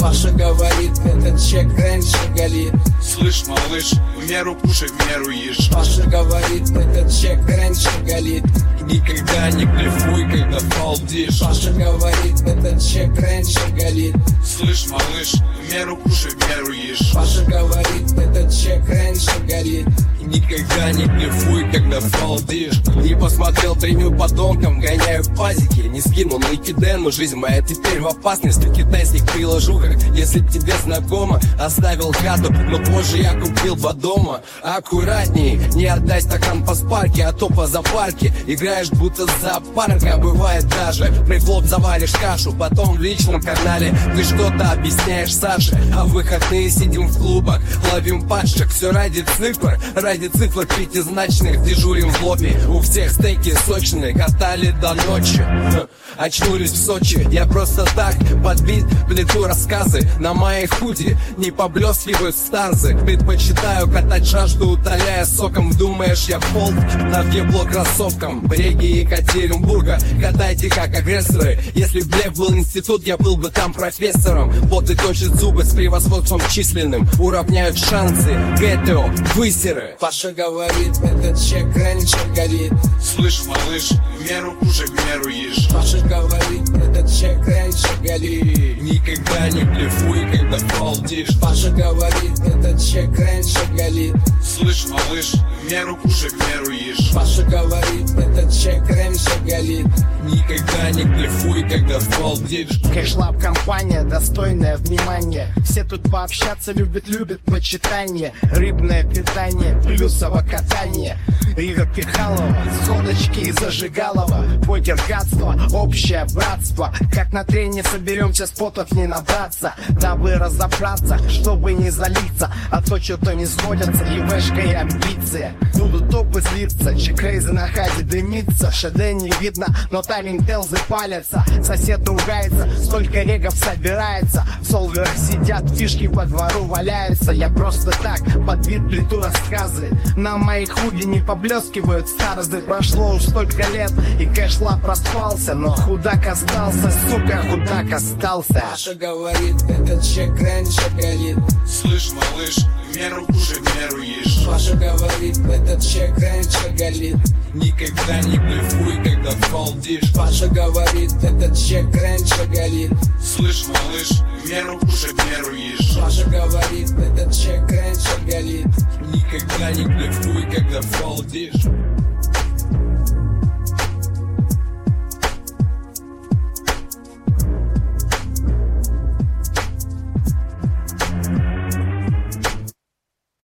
Паша говорит, этот чек раньше галит. Слышь, малыш, в меру кушай, в меру ешь. Паша говорит, этот чек раньше галит. Никогда не блефуй, когда балдишь. Паша говорит, этот чек раньше галит. Слышь, малыш, в меру кушай, в меру ешь. Паша говорит, этот чек раньше галит. Никогда не блефуй, когда балдишь. Не посмотрел премию подонкам, гоняю пазики. Не скинул на Икидену, жизнь моя теперь в опасности. В китайских приложухах, если тебе знакомо. Оставил хату, но позже я купил два дома. Аккуратней, не отдай стакан по спарке, а то по запарке. Играешь будто зоопарка, бывает даже прифлоп заваришь кашу. Потом в личном канале ты что-то объясняешь Саше. А в выходные сидим в клубах, ловим падших. Все ради цифр пятизначных. Дежурим в лобби, у всех стейки сочные. Катали до ночи, очнулись в Сочи. Я просто так под бит плету рассказы. На моей худи не поблескивают станцы. Предпочитаю катать жажду, утоляя соком. Думаешь, я полк на въебло кроссовкам. Бреги Екатеринбурга, катайте как агрессоры. Если б Лев был институт, я был бы там профессором. Боты точат зубы с превосходством численным. Уравняют шансы, ГТО, высеры. Паша говорит, этот чек раньше галит. Слышь, малыш, в меру кушай, в меру ешь. Паша говорит, этот чек раньше галит. Никогда не блефуй, когда балдишь. Паша говорит, этот чек раньше галит. Слышь, малыш, в меру кушай, в меру ешь. Паша говорит, этот чек раньше галит. Никогда не блефуй, когда балдишь. Кэшлаб компания, достойное внимание. Все тут пообщаться любят почитание. Рыбное питание, плюсово катание. Рига Пихалова, сходочки и зажигалова. Покер, гадство, общее братство. Как на трене соберемся, спотов не набраться. Дабы разобраться, чтобы не залиться. А то что-то не сходятся, ебешка и амбиция. Будут топы слиться, чекрейзы на хазе дымится. ШД не видно, но талент-телзы палятся. Сосед ругается, столько регов собирается. В солверах сидят, фишки по двору валяются. Я просто так, под вид плиту рассказы. На моих худи не поблескивают старозы. Прошло уж столько лет, и кэшлаб распался. Но худак остался, сука, худак остался. Паша говорит, этот чек раньше галит. Слышь, малыш, в меру кушай, в меру ешь. Паша говорит, этот чек раньше галит. Никогда не блефуй, когда балдишь. Паша говорит, этот чек раньше галит. Слышь, малыш, в меру кушай, в меру ешь. Паша говорит, этот чек раньше галит. Никогда не блефуй, когда балдишь.